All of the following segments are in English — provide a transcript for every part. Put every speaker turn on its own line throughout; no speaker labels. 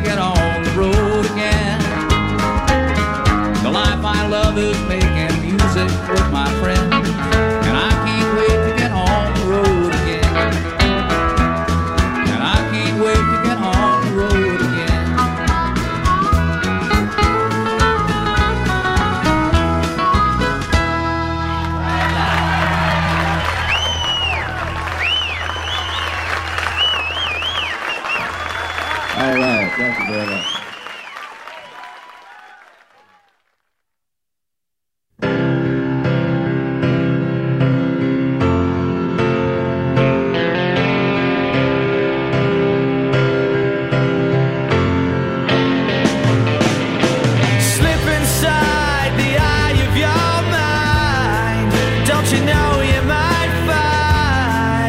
get on the road again. The life I love is making music with my friends, and I can't wait to get on the road again. And I can't wait to get on the road again. All right, thank you very much.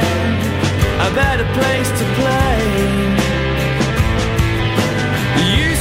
Place to play. You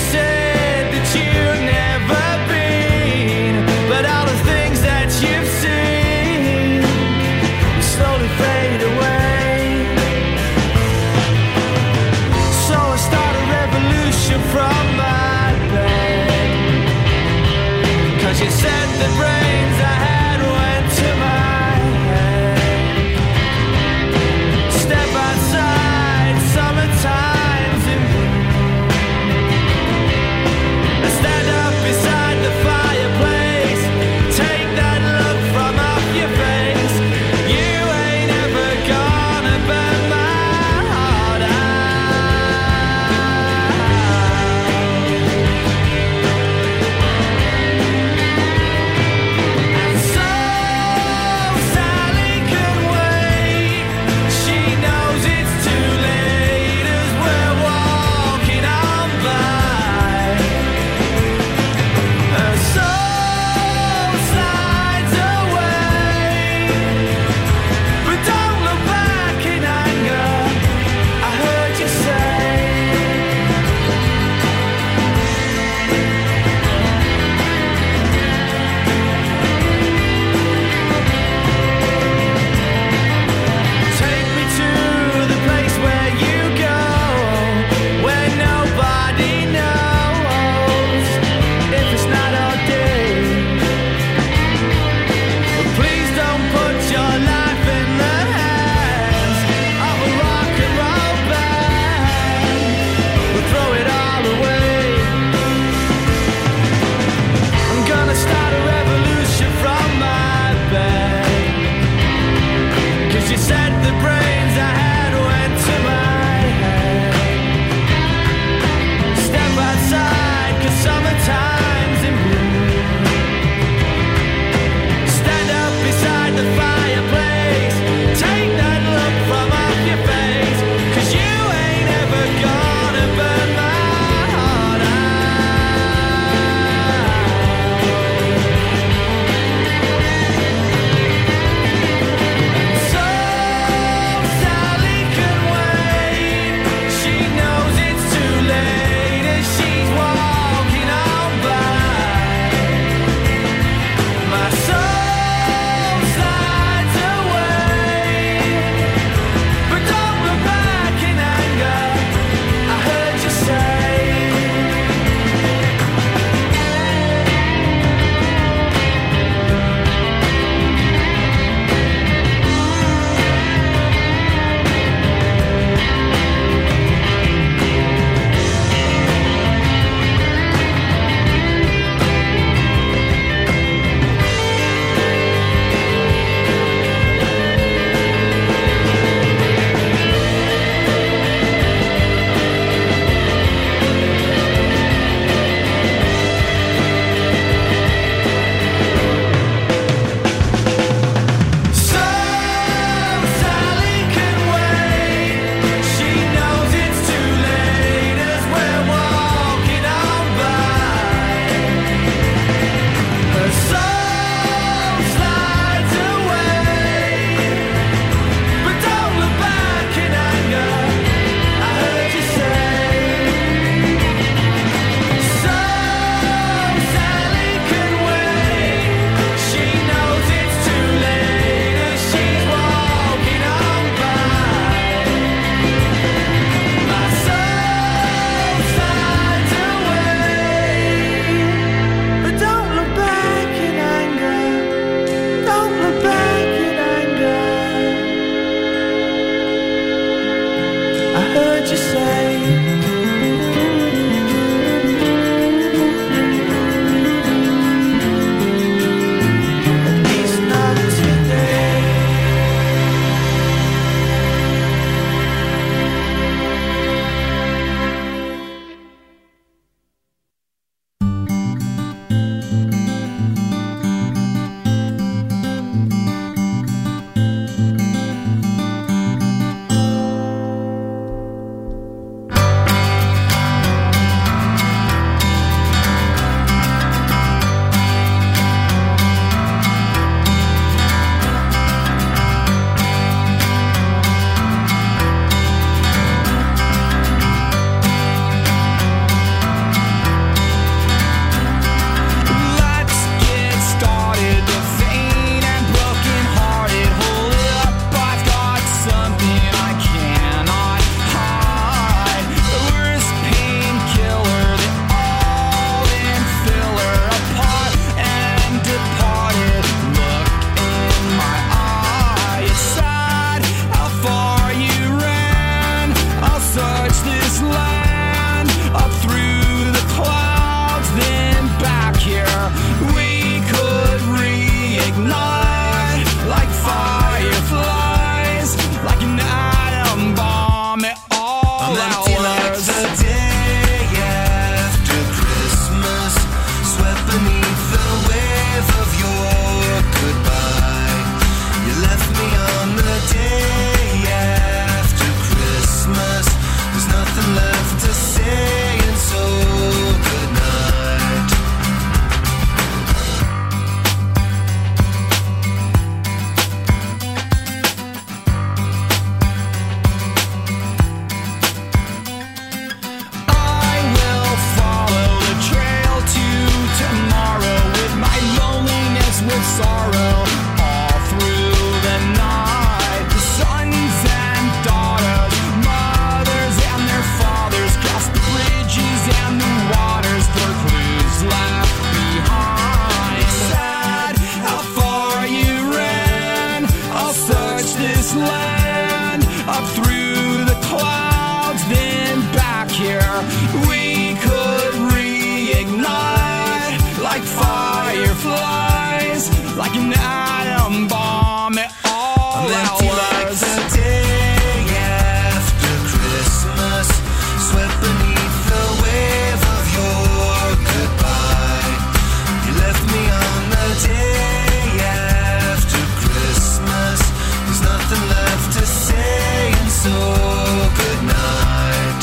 lies like an atom bomb at all
I'm empty like
hours.
the day after Christmas, swept beneath the wave of your goodbye. You left me on the day after Christmas. There's nothing left to say, and so good night.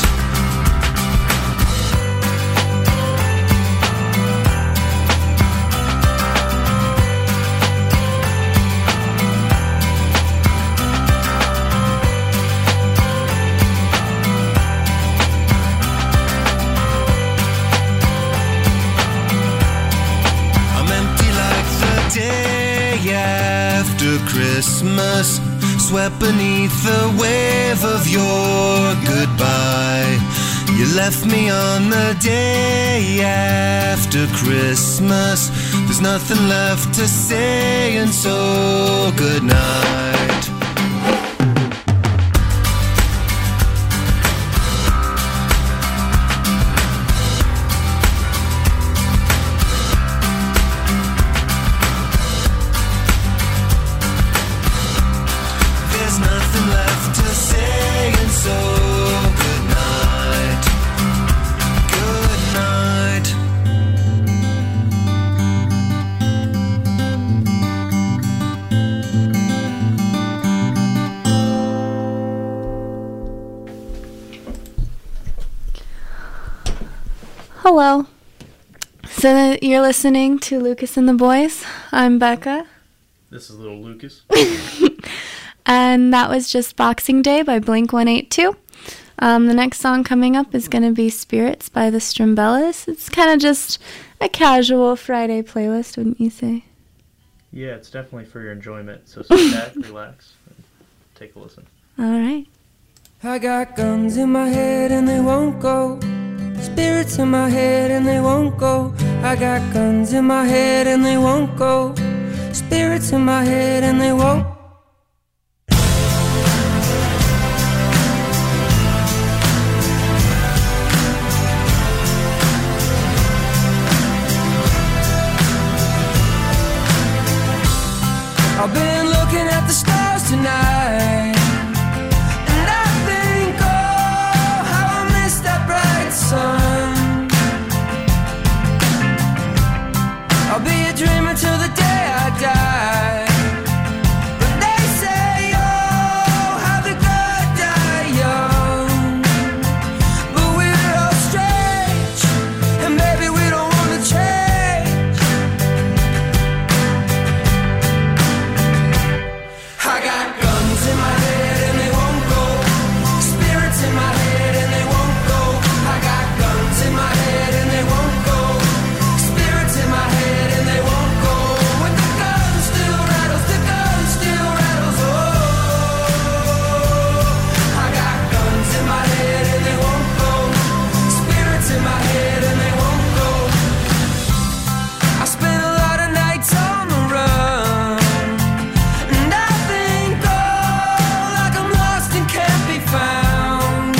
I'm empty like the day after Christmas, swept beneath the wave of your goodbye. You left me on the day after Christmas. There's nothing left to say, and so good night. There's nothing left to say, and so good night. Good night.
Hello. So you're listening to Lucas and the Boys. I'm Becca.
This is little Lucas.
And that was just Boxing Day by Blink-182. The next song coming up is going to be Spirits by the Strimbellas. It's kind of just a casual Friday playlist, wouldn't you say?
Yeah, it's definitely for your enjoyment. So sit back, relax, and take a listen.
All right.
I got guns in my head and they won't go. Spirits in my head and they won't go. I got guns in my head and they won't go. Spirits in my head and they won't. I've been looking at the stars tonight, and I think, oh, how I miss that bright sun. I'll be a dreamer till the day I die. But they say, oh, how the good die young. But we're all strange, and maybe we don't want to change. I got guns in my head and they won't go. Spirits in my head and they won't go. I got guns in my head and they won't go. Spirits in my head and they won't go. When the gun still rattles, the gun still rattles. Oh, I got guns in my head and they won't go. Spirits in my head and they won't go. I spent a lot of nights on the run, and I think, oh, like I'm lost and can't be found.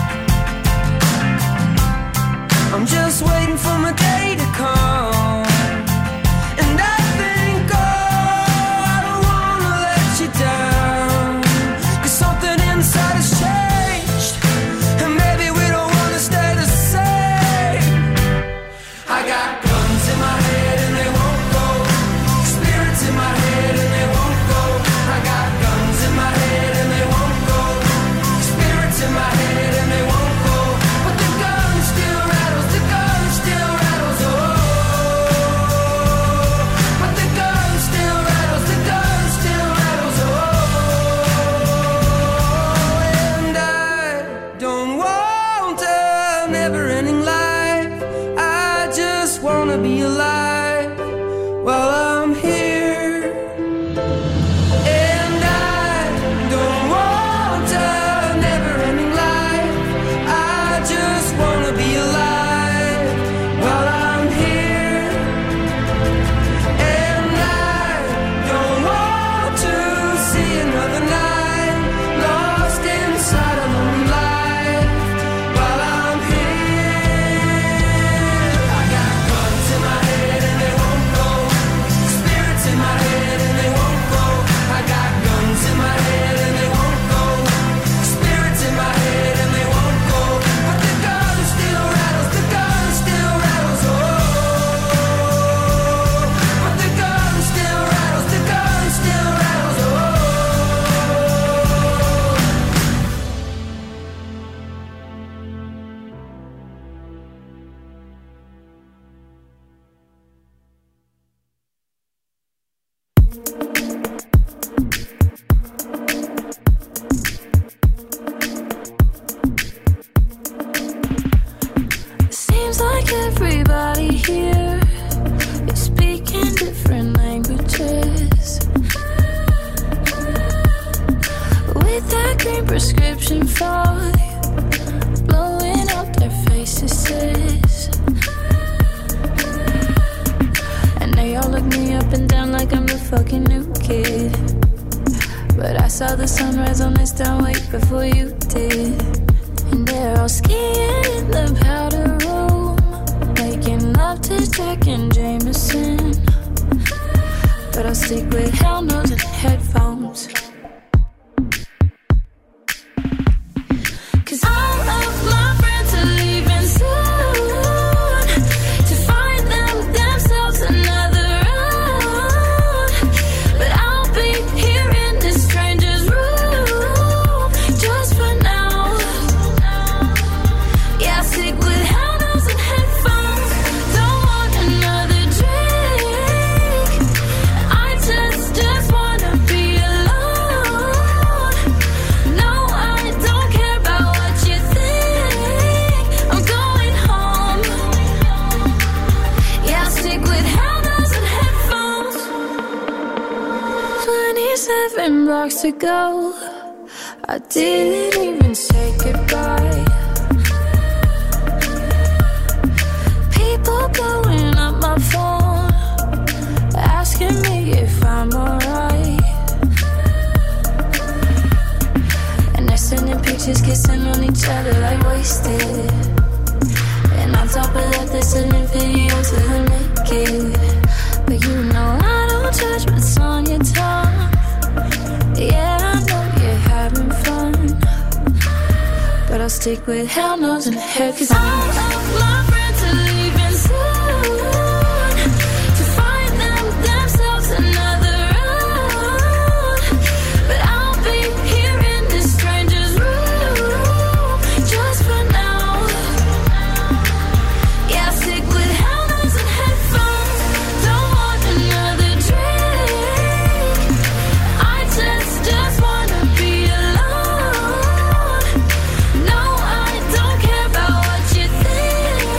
I'm just waiting for my day to come, and I think, oh, I don't wanna let you down. 'Cause something inside has changed, and maybe we don't wanna stay the same. I got guns in my head and they won't go. Spirits in my head and they won't go. I got guns in my head and they won't go. Spirits in my head and they won't go. But the gun still rattles, the gun still rattles. Oh, but the gun still rattles, the gun still rattles. Oh, and I don't want a never-ending life. I just wanna be alive while I'm here. And I don't want a never-ending life. I just wanna be alive while I'm here. And I don't want to see another night lost inside a lonely life while I'm here. I got guns in my head
green prescription fog, blowing up their faces. And they all look me up and down like I'm the fucking new kid. But I saw the sunrise on this town way before you did. And they're all skiing in the powder room, making love to Jack and Jameson. But I'll stick with hell knows and headphones. Cause all of my friends are leaving soon to find themselves another round. But I'll be here in this stranger's room just for now. Yeah, I stick with hell knows and headphones. Don't want another drink. I just wanna be alone. No, I don't care about what you think. I'm going home. Yeah, I'll stick with hell knows and headphones. 27 blocks to go. I didn't even say goodbye. People blowing up my phone, asking me if I'm alright. And they're sending pictures, kissing on each other like wasted. And on top of that, they're sending videos of her naked. But you know I don't judge what's on your tongue. Yeah, I know you're having fun. But I'll stick with hell knows and headphones. 'Cause all of my friends are leaving soon to find themselves another round. But I'll be here in this stranger's room just for now. Yeah, I'll stick with hell knows and headphones. Don't want another drink. I just wanna be alone. No, I don't care about what you think.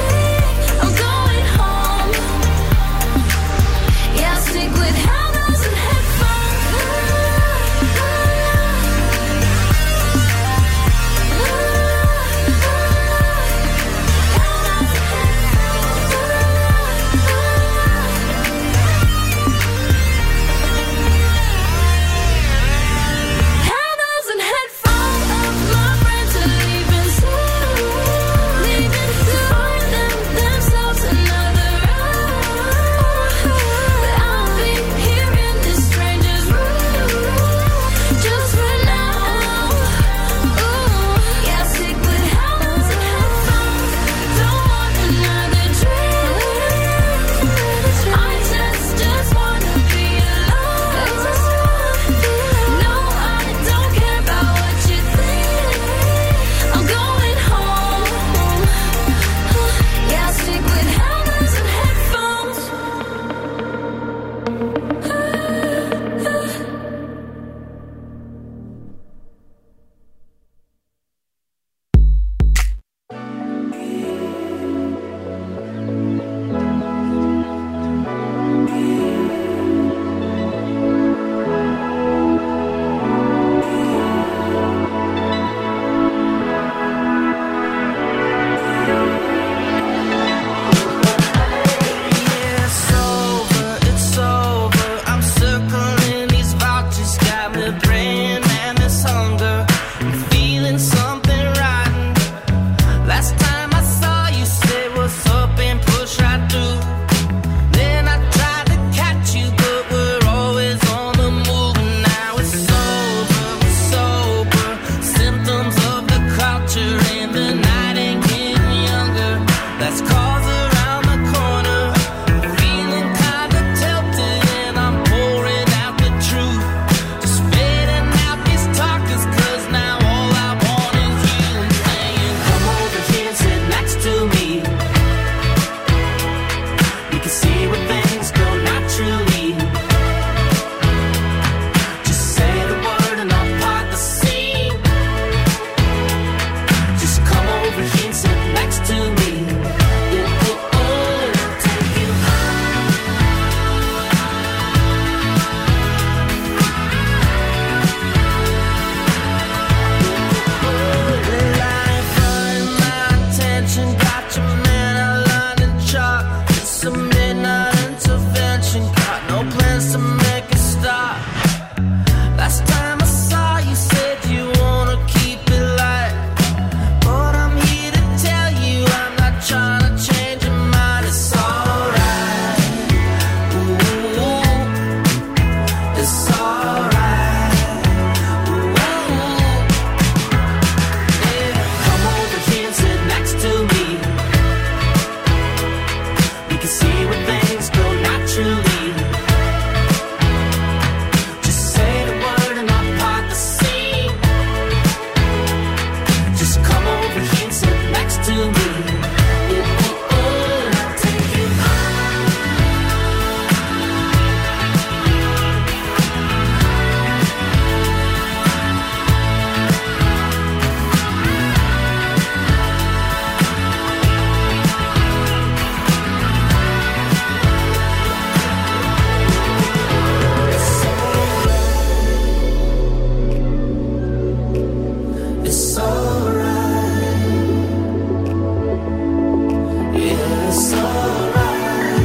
It's alright.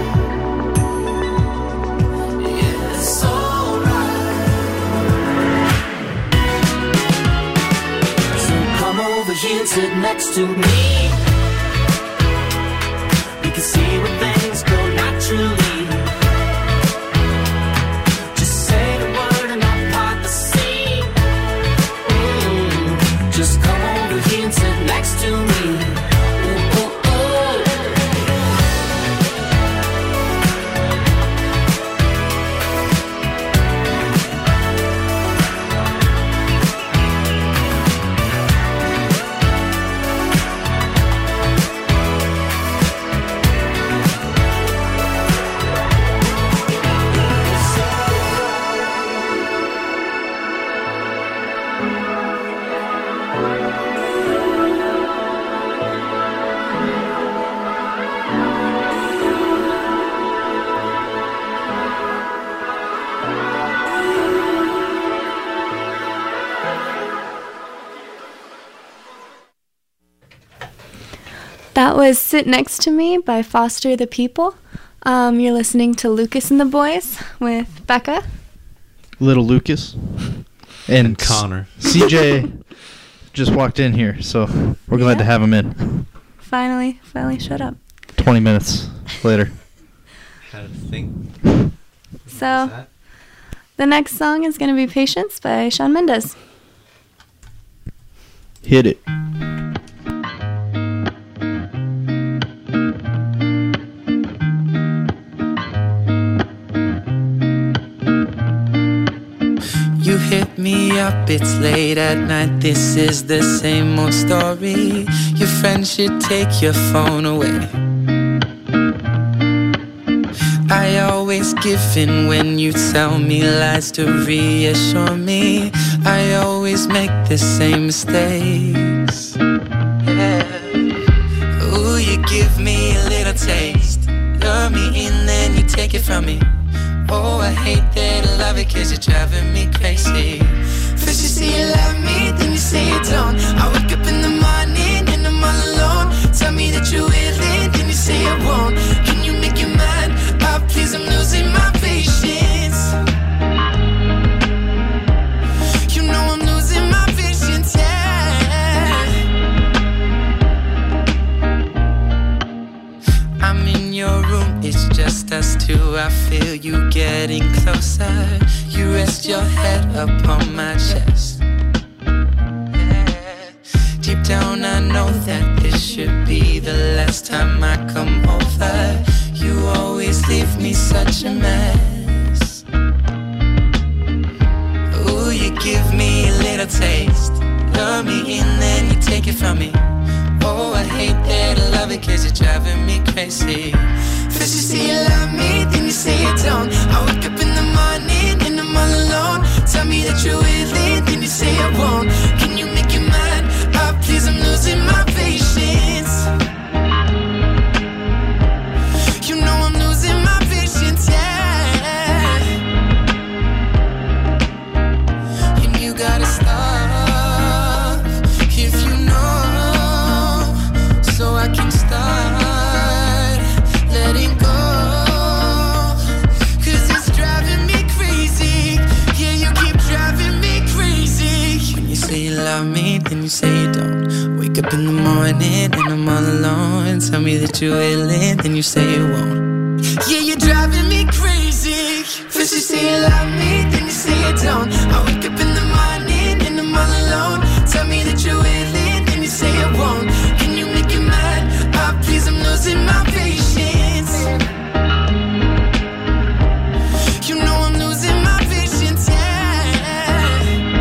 It's alright. So come over here and sit next to me. We can see where things go naturally. Just say the word and I'll part the sea. Just come over here and sit next to me. Ooh, ooh,
That was Sit Next to Me by Foster the People. You're listening to Lucas and the Boys with Becca.
Little Lucas.
And Connor.
CJ just walked in here, so we're glad to have him in.
Finally showed up.
20 minutes later.
Had to think.
So, the next song is going to be Patience by Shawn Mendes.
Hit it.
You hit me up, it's late at night. This is the same old story. Your friends should take your phone away. I always give in when you tell me lies to reassure me. I always make the same mistakes. Yeah. Ooh, you give me a little taste. Lure me in, then you take it from me. Oh, I hate that I love it, cause you're driving me crazy. First you say you love me, then you say you don't. I wake up in the morning and I'm all alone. Tell me that you're willing, then you say I won't. Can you make your mind up, please? I'm losing my patience. You know I'm losing my patience, yeah. I'm in your room, it's just us two. I feel you getting closer. You rest your head upon my chest. Yeah. Deep down I know that this should be the last time I come over. You always leave me such a mess. Ooh, you give me a little taste. Lure me in, then you take it from me. Oh, I hate that I love it, cause you're driving me crazy. First you say you love me, then you say you don't. I wake up in the morning and I'm all alone. Tell me that you're willing, then you say I won't. Can you make your mind up, please? I'm losing my patience. You know I'm losing my patience, yeah. And you gotta stop if you know, so I can start letting go. Cause it's driving me crazy. Yeah, you keep driving me crazy. When you say you love me, then you say you don't. Wake up in the morning and I'm all alone. Tell me that you're willing, then you say you won't. Yeah, you're driving me crazy. First you say you love me, then you say you don't. I wake up in the morning and I'm all alone. Tell me that you're willing, then you say I won't. Can you make your mind up, please? I'm losing my patience. You know I'm losing my patience, yeah.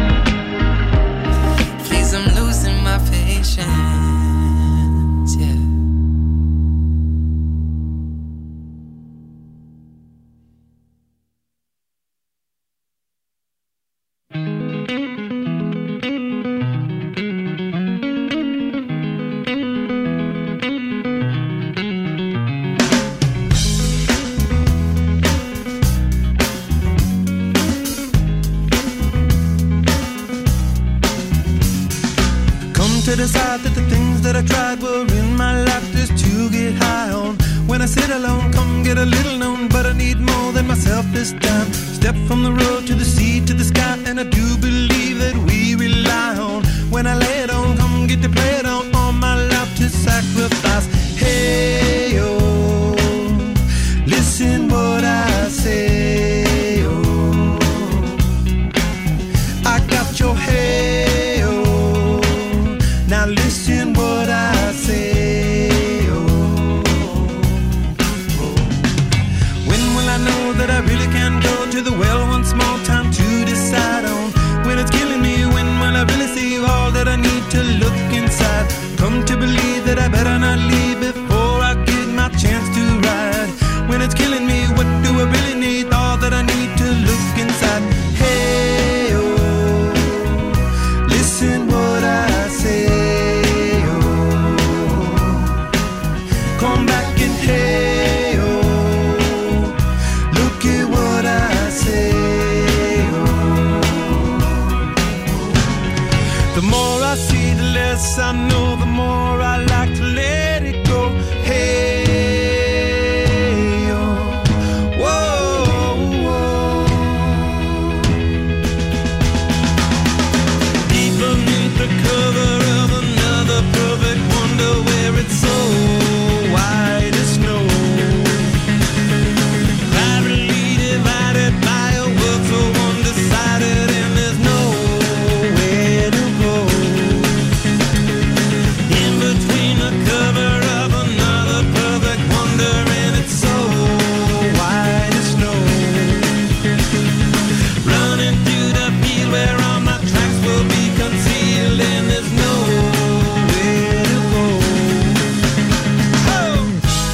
Please, I'm losing my patience, yeah.
I sit alone, come get a little known, but I need more than myself this time. Step from the road to the sea to the sky, and I do believe that we rely on. When I lay it on, come get to play it on, all my life to sacrifice. Hey, oh, listen what I say, oh, I got your hey, oh, now listen what I say, oh. When will I know that I really can go to the well once more? Time to decide on when it's killing me. When will I really see all that I need to look inside? Come to believe that I better not leave before I get my chance to ride. When it's killing me, what do I really need? All that I need to look inside. Hey, oh, listen what I say, oh, come back and hey, oh, look at what I say, oh. The more I see, the less I know, the more I like to let it go. Hey, oh, whoa, whoa. Deep beneath the cover of another perfect wonder, where it's so white as snow, privately divided by a world so undecided, and there's nowhere to go. In between the cover of another perfect wonder, and it's so white as snow, running through the field where all my tracks will be concealed, and there's nowhere to go. Oh!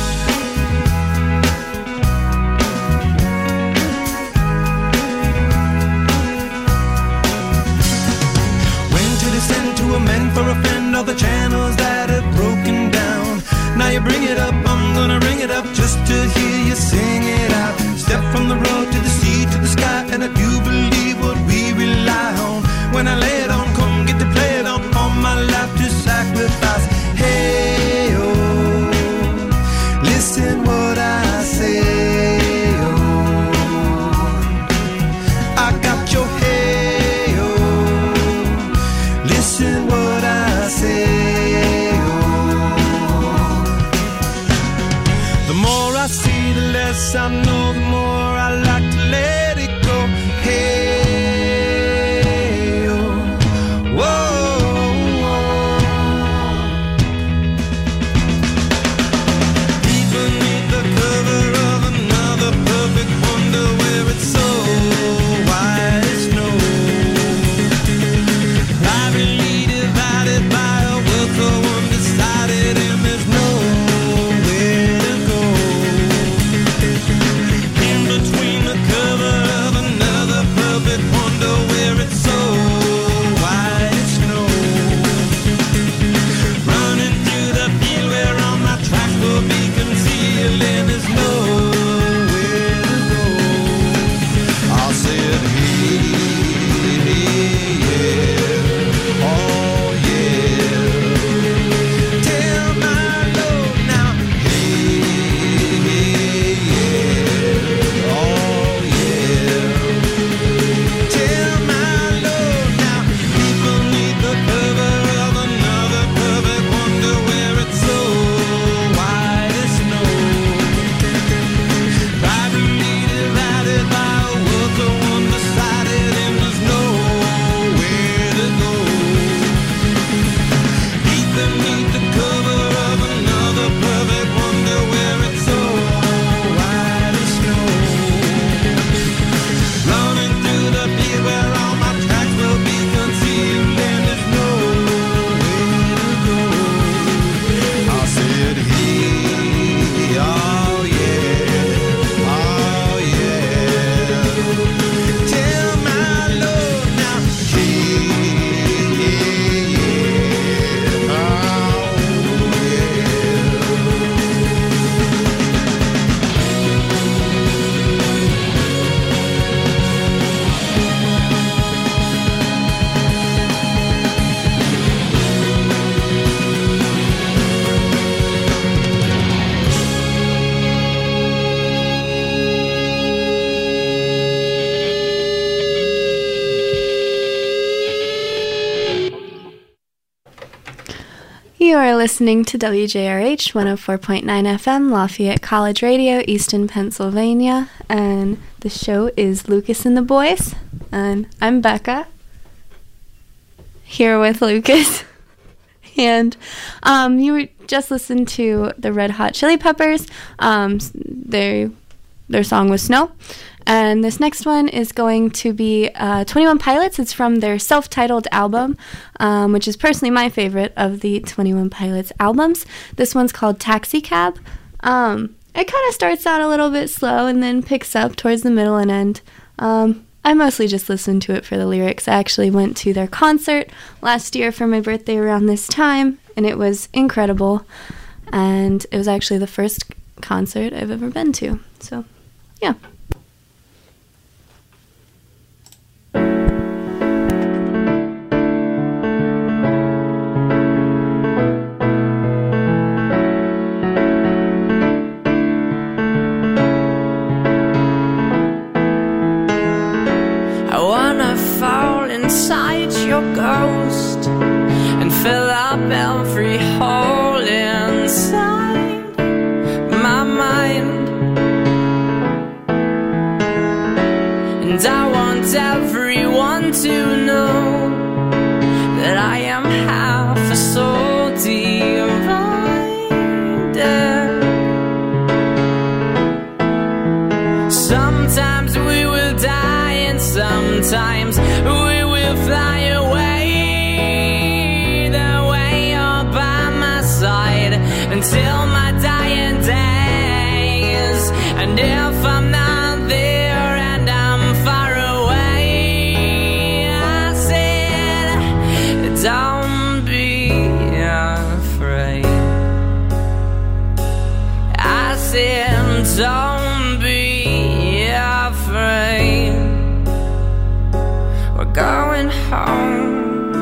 When to descend to amend for a friend all the channels that have broken down. Now you bring it up, I'm gonna ring it up just to hear you sing it out. Step from the road to the sea to the sky, and I do believe what we rely on. When I lay it on, come get to play it on, all my life to sacrifice. Hey, oh, listen what I say, oh, I got your hey, oh, listen what I say, oh. The more I see, the less I know, the more I like to let it go. Hey, oh, whoa, whoa. Deep beneath the cover of another perfect wonder, where it's so white as snow, privately divided by a world so undecided, and there's nowhere to go. In between
listening to WJRH 104.9 FM, Lafayette College Radio, Easton, Pennsylvania, and the show is Lucas and the Boys, and I'm Becca, here with Lucas, and you were just listened to the Red Hot Chili Peppers. Their song was Snow. And this next one is going to be 21 Pilots. It's from their self-titled album, which is personally my favorite of the 21 Pilots albums. This one's called Taxi Cab. It kind of starts out a little bit slow and then picks up towards the middle and end. I mostly just listened to it for the lyrics. I actually went to their concert last year for my birthday around this time, and it was incredible. And it was actually the first concert I've ever been to. So, yeah.
Inside your ghost and fill up every hole inside my mind, and I want everyone to know that I am half a soul divided. Sometimes we will die and sometimes we fly away, the way you're by my side until my dying days. And if I'm not there and I'm far away, I said, don't be afraid. I said, don't be afraid. We're going home.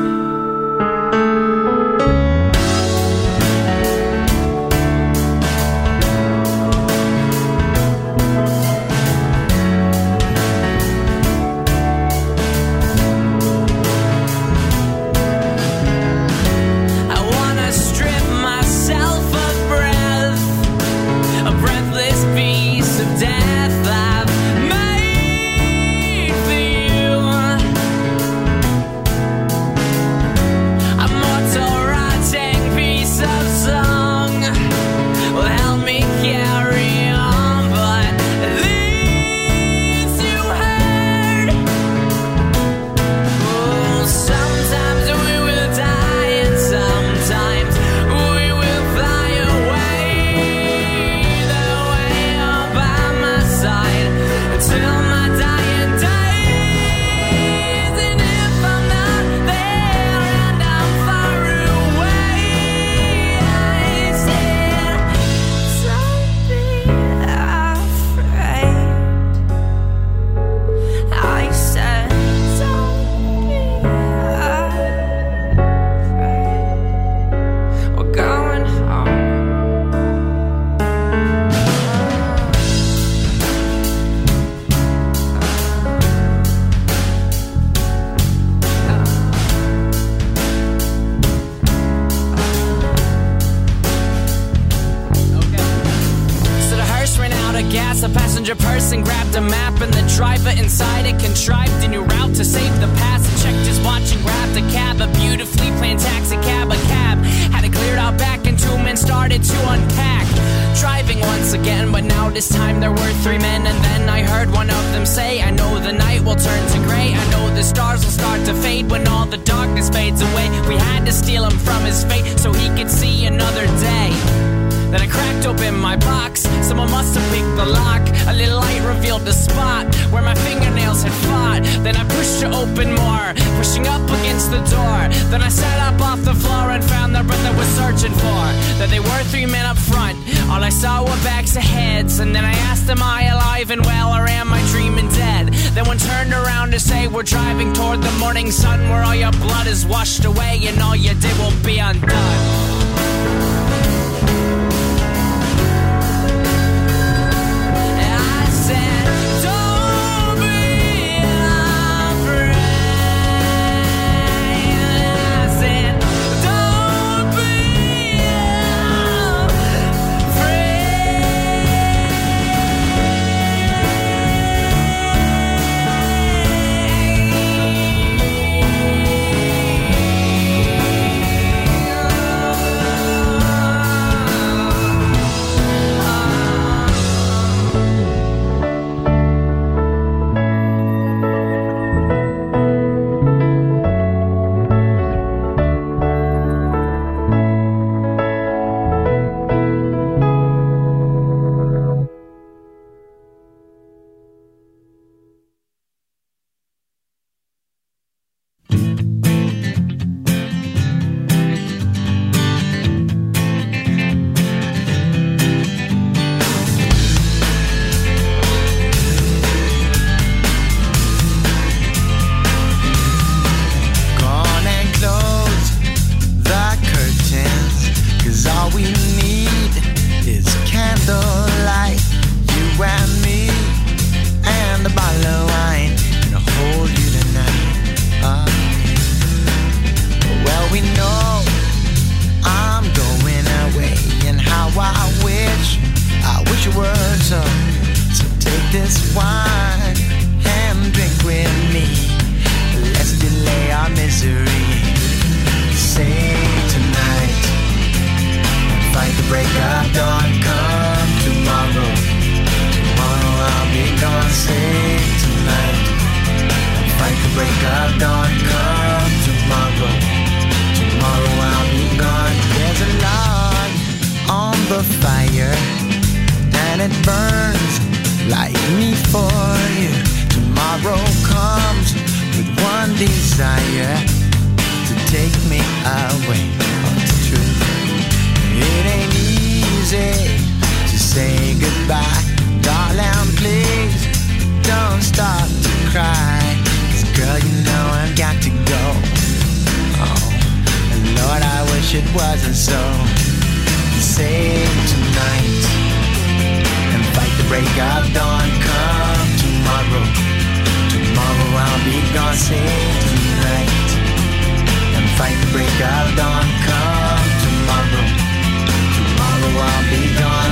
I wanna strip myself of breath, a breathless piece of death I've made for you. A mortal rotting piece of song will help me carry on, but at least you heard. Oh, sometimes we will die and sometimes we will fly away, the way you're by my side until my dying days. And if I'm not there and I'm far away, I said, don't be afraid. I said, don't be afraid. We're going home. So the hearse ran out of gas. A passenger person grabbed a map, and the driver inside it contrived a new route to save the past. And checked his watch and grabbed a cab, a beautifully planned taxi cab. A cab had it cleared out back, and two men started to unpack. Driving once again, but now this time there were three men. And then I heard one of them say, I know the night will turn to gray, I know the stars will start to fade when all the darkness fades away. We had to steal him from his fate so he could see another day. Then I cracked open my box. Someone must have picked the lock. A little light revealed the spot where my fingernails had fought. Then I pushed it open more, pushing up against the door. Then I sat up off the floor and found the breath I was searching for. That they were three men up front. All I saw were backs of heads. And then I asked, am I alive and well, or am I dreaming dead? Then one turned around to say, we're driving toward the morning sun, where all your blood is washed away and all you did will be undone. this wine and drink with me. Let's delay our misery. Save tonight, fight the break of dawn. Come tomorrow, tomorrow I'll be gone. Save tonight, fight the break of dawn. Come tomorrow, tomorrow I'll be gone. There's a log on the fire and it burns like me for you. Tomorrow comes with one desire, to take me away. Oh, it's true. It ain't easy to say goodbye. Darling, please don't stop to cry. 'Cause girl, you know I've got to go. Oh, and Lord, I wish it wasn't so. Save tonight and fight the break of dawn. Come tomorrow, tomorrow I'll be gone. Save tonight and fight the break of dawn. Come tomorrow, tomorrow I'll be gone.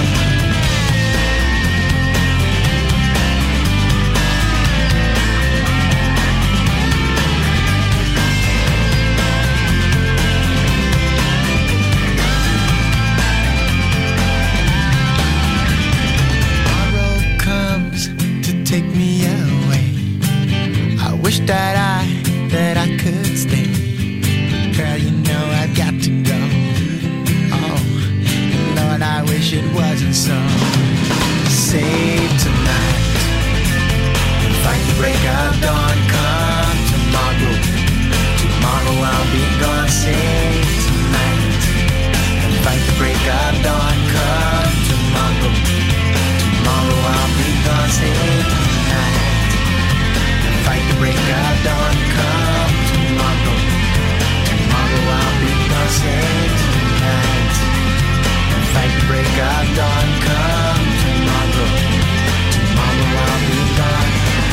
Take me away. I wish that I could stay. Girl, you know I've got to go. Oh, Lord, I wish it wasn't so. Save tonight and fight the break of dawn. Come tomorrow, tomorrow I'll be gone. Save tonight and fight the break of dawn. Come tomorrow, tomorrow I'll be gone. Save tonight and fight the break of dawn. Come tomorrow, tomorrow I'll be gone. Save tonight and fight the break of dawn. Come tomorrow, tomorrow I'll be gone.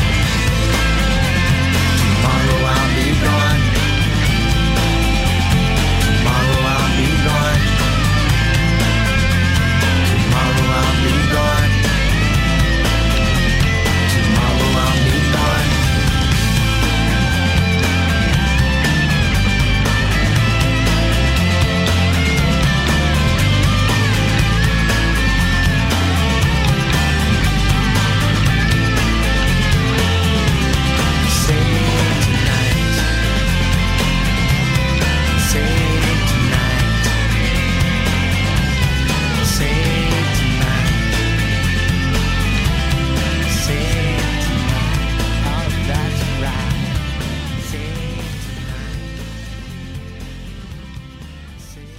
Tomorrow I'll be gone. Tomorrow I'll be gone. Tomorrow I'll be gone. Tomorrow I'll be gone. Save tonight. Save tonight. Save tonight. Save tonight. Oh, that's right. Save tonight. Save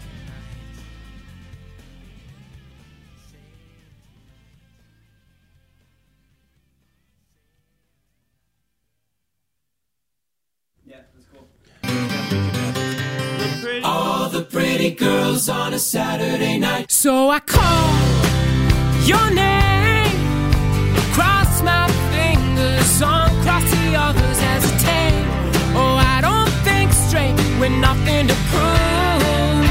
All the pretty girls on a Saturday night. So I call your name, cross my fingers, uncross the others, hesitate. Oh, I don't think straight with nothing to prove.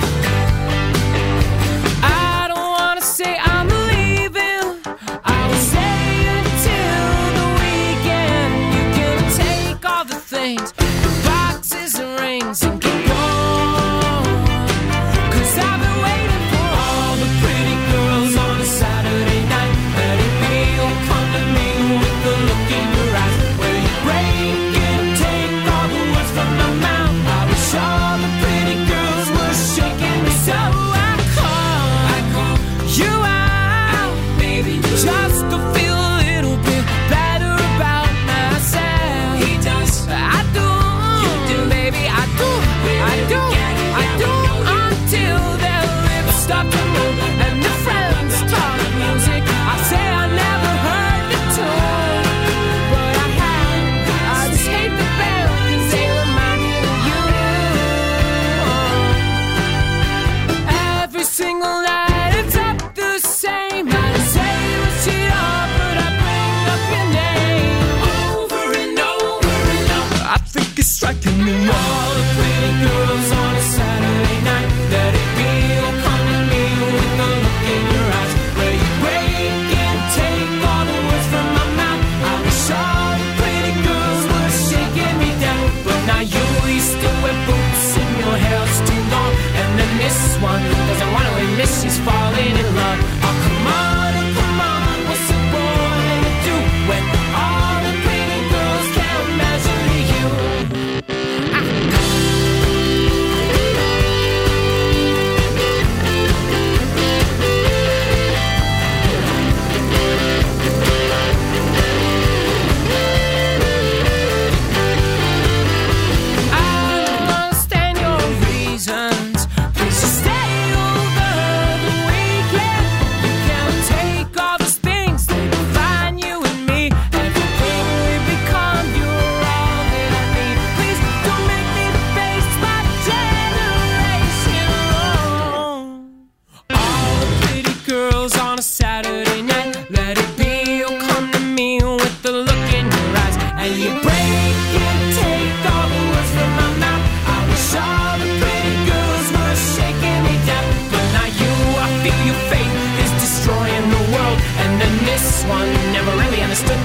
I don't wanna say I'm leaving. I will stay until the weekend. You can take all the things, the boxes and rings, and keep going. 'Cause I've been waiting for all the pretty girls on a Saturday night. Let it be, oh come to me with the look in your eyes, where you break and take all the words from my mouth. I wish all the pretty girls were shaking me, so I call you out, baby, just to feel a little bit better about myself. He does, I do, you do, baby, I do, I do, I do, until their lips start to move and the friends talk music. I say I never heard the tune, but I have. I just hate the band 'cause they remind me of you. Every single night it's up the same. I just say what's it up, but I bring up your name over and over and over. I think it's striking me. All the pretty girls on a Saturday night. Let it be, oh come to me with the look in your eyes, where you break and take all the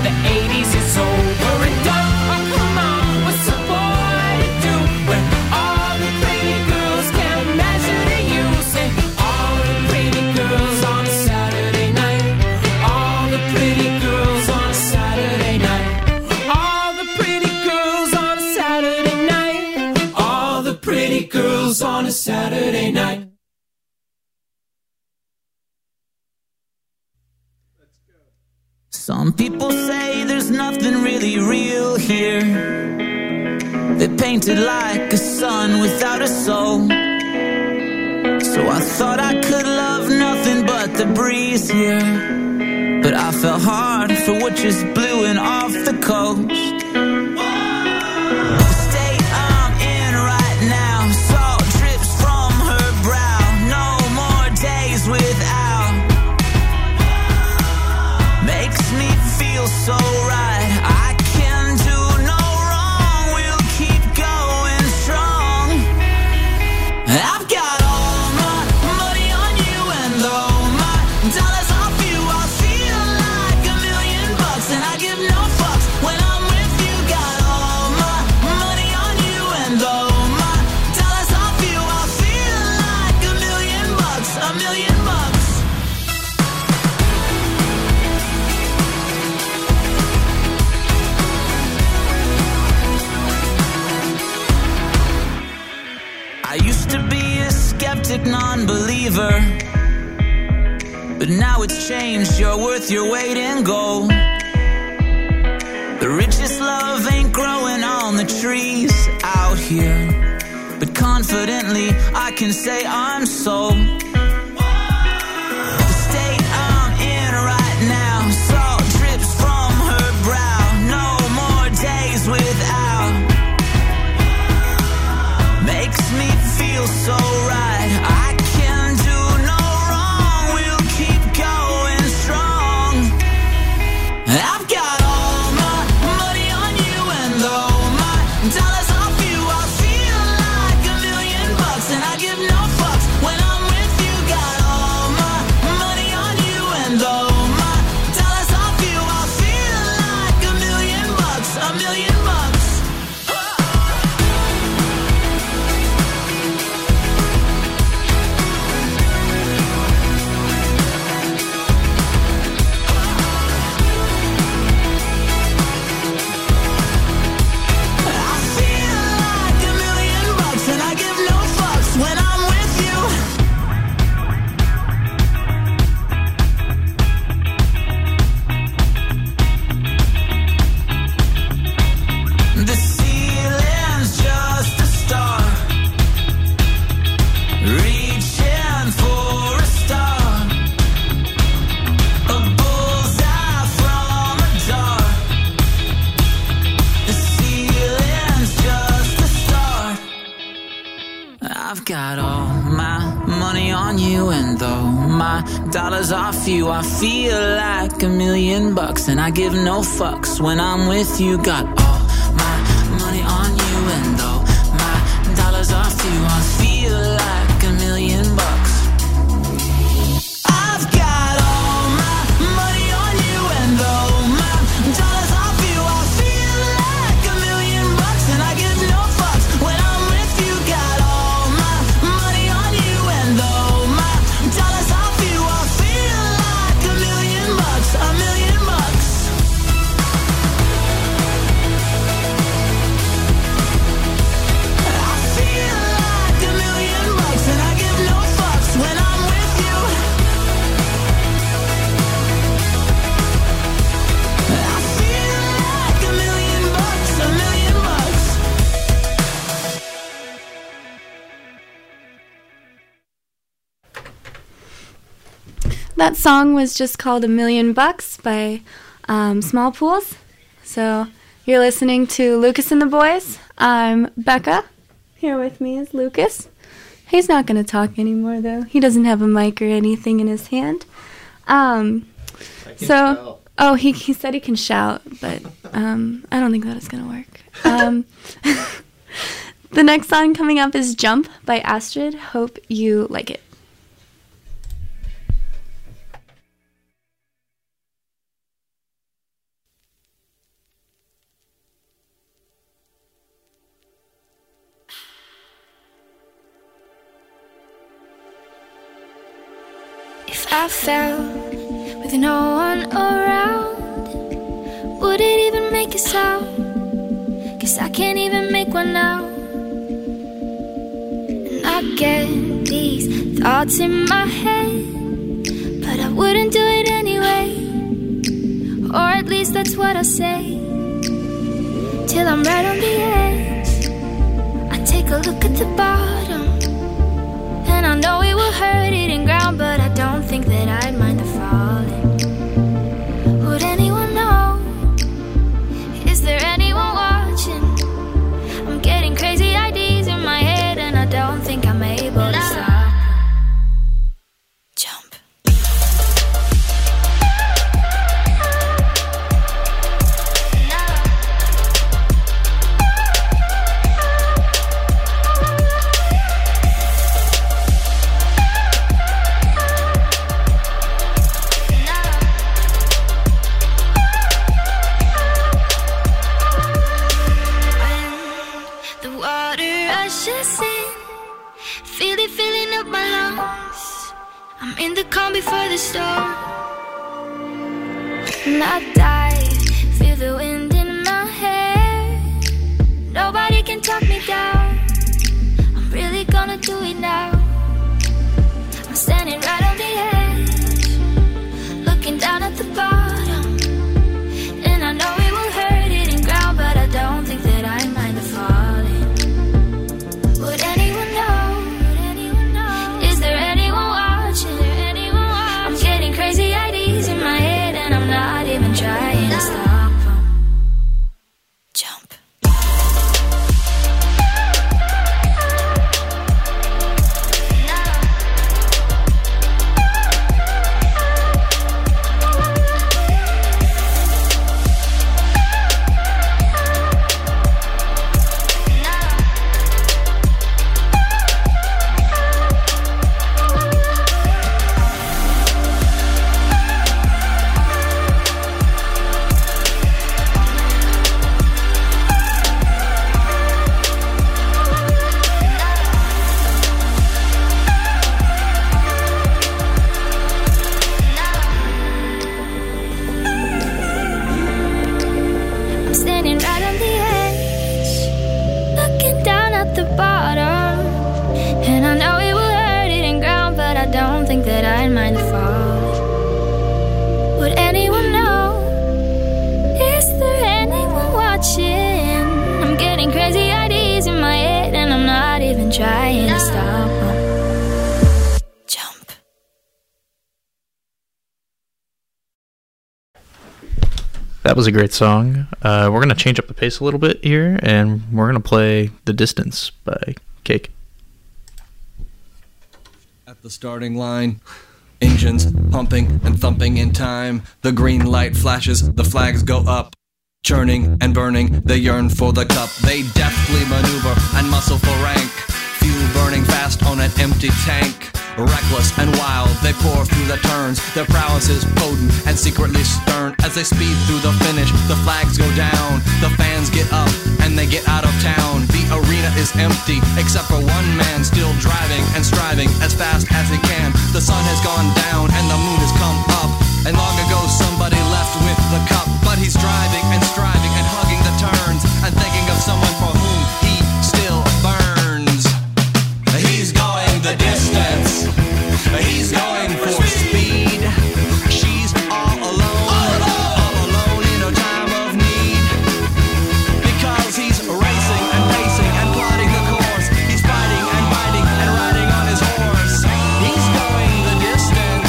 the 80s is over and done. Oh, come on, what's a boy to do when all the pretty girls can measure to you? Say, all the pretty girls on a Saturday night. All the pretty girls on a Saturday night. All the pretty girls on a Saturday night. All the pretty girls on a Saturday night.
Some people say there's nothing really real here. They painted like a sun without a soul. So I thought I could love nothing but the breeze here. But I fell hard for what just blew in off the coast. The state I'm in right now, salt drips from her brow. No more days without. Makes me feel so right. I can do no wrong. We'll keep going strong. I've got all my money on you, and all my dollars off you. I feel like $1,000,000, and I give no fucks when I'm with you. Got all my money on you, and all my dollars off you. I feel like $1,000,000, $1,000,000. I used to be a skeptic, non-believer, but now it's changed. You're worth your weight in gold. The richest love ain't growing on the trees out here, but confidently I can say I'm sold. The state I'm in right now, salt drips from her brow. No more days without. Makes me feel so right. I can do no wrong. We'll keep going strong. I've got all my money on you, and all my dollars off you. I feel like $1,000,000, and I give no fucks when I'm with you. Got all my money on you, and all my dollars off you. I feel like $1,000,000, $1,000,000. When I'm with you, the ceiling's just a star, reaching for a star, a bullseye from a dart. The ceiling's just a start. I've got all my money on you, and though my dollars off you, I feel like $1,000,000, and I give no fucks when I'm with you. Got all my money on you, and though my dollars off you, I feel like $1,000,000. I've got all my money on you, and though my dollars off you, I feel like $1,000,000, and I give no fucks when I'm with you. Got all my money on you, and though my dollars off you, I feel like $1,000,000, $1,000,000. I feel like $1,000,000, and I give no fucks when I'm with you. I feel like $1,000,000, $1,000,000.
That song was just called $1,000,000 by Small Pools. So you're listening to Lucas and the Boys. I'm Becca. Here with me is Lucas. He's not going to talk anymore, though. He doesn't have a mic or anything in his hand. So, oh, he said he can shout, but I don't think that is going to work. The next song coming up is Jump by Astrid. Hope you like it.
I fell with no one around. Would it even make a sound? 'Cause I can't even make one now. And I get these thoughts in my head, but I wouldn't do it anyway. Or at least that's what I say. Till I'm right on the edge, I take a look at the bottom, and I know it will hurt hitting ground, but I don't think that I'd mind the falling. Would anyone know? Is there anyone watching? I'm getting crazy ideas in my head, and I don't think I'm able to stop. Jump. Filling up my lungs. I'm in the calm before the storm. And I dive, feel the wind in my hair. Nobody can talk me down. I'm really gonna do it now. I'm standing right on the edge, looking down at the bottom. And I know it will hurt hitting ground, but I don't think that I mind the falling. Would anyone know? I'm getting crazy ideas in my head, and I'm not even trying to stop them. Jump. Trying to stop them. Jump.
That was a great song. We're going to change up the pace a little bit here, and we're going to play The Distance by Cake.
At the starting line, engines pumping and thumping in time. The green light flashes, the flags go up. Churning and burning, they yearn for the cup. They deftly maneuver and muscle for rank. Fuel burning fast on an empty tank. Reckless and wild, they pour through the turns. Their prowess is potent and secretly stern. As they speed through the finish, the flags go down. The fans get up and they get out of town. The arena is empty, except for one man still driving and striving as fast as he can. The sun has gone down and the moon has come up. And long ago somebody left with the cup. But he's driving and striving and hugging the turns and thinking of someone for whom he still burns. He's going the distance. He's going for speed. She's all alone in a time of need. Because he's racing and pacing and plotting the course. He's fighting and biting and riding on his horse. He's going the distance.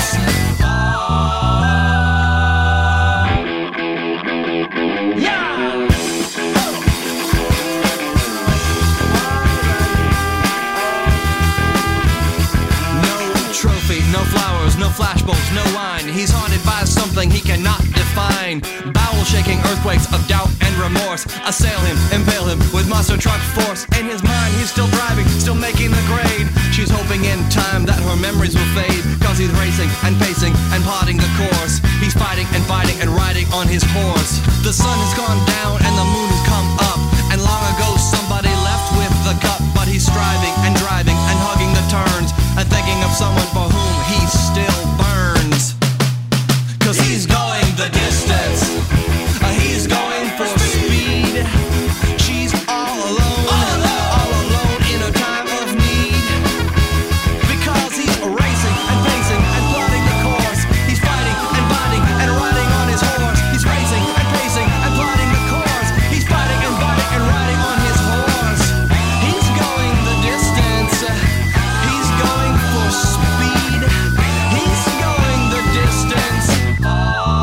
No flowers, no flashbulbs, no wine. He's haunted by something he cannot define. Bowel-shaking earthquakes of doubt and remorse assail him, impale him with monster truck force. In his mind, he's still driving, still making the grade. She's hoping in time that her memories will fade. Cause he's racing and pacing and plotting the course. He's fighting and fighting and riding on his horse. The sun has gone down and the moon has come up. And long ago somebody left with the cup. But he's striving and driving and hugging the turns and thinking of someone for whom he still burns. 'cause he's going the distance. He's going for speed. She's all alone in a time of need. Because he's racing and pacing and plotting the course. He's fighting and binding and riding on his horse. He's racing and pacing and plotting the course. He's fighting and binding and riding on his horse. He's going the distance. He's going for speed. He's going the distance.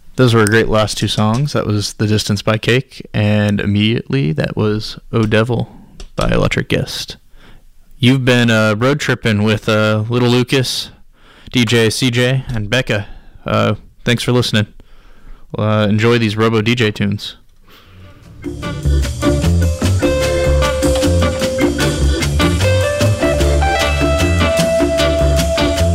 Those were great last two songs. That was The Distance by Cake, and immediately that was Oh Devil by Electric Guest. You've been road tripping with Little Lucas, DJ CJ, and Becca. Thanks for listening. Enjoy these Robo DJ tunes.